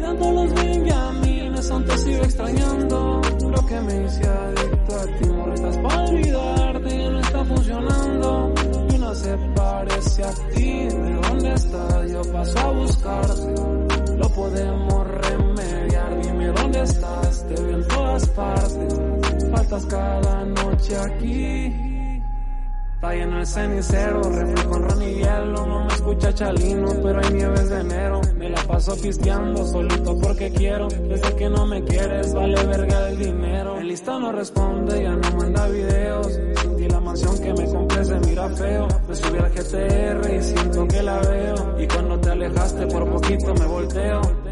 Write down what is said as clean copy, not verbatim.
Olvidando los benjamines, aún te sigo extrañando. Creo que me hice adicto a ti, morritas para olvidarte, ya no está funcionando. Y una se parece a ti, ¿de dónde estás? Yo paso a buscarte, lo podemos remediar. Dime dónde estás, te veo en todas partes, faltas cada noche aquí. Está lleno el cenicero, refri con ron y hielo. No me escucha Chalino, pero hay nieves de enero. Me la paso pisteando, solito porque quiero. Desde que no me quieres, vale verga el dinero. El lista no responde, ya no manda videos. Sin ti la mansión que me compré se mira feo. Me subí al GTR y siento que la veo. Y cuando te alejaste por poquito me volteo.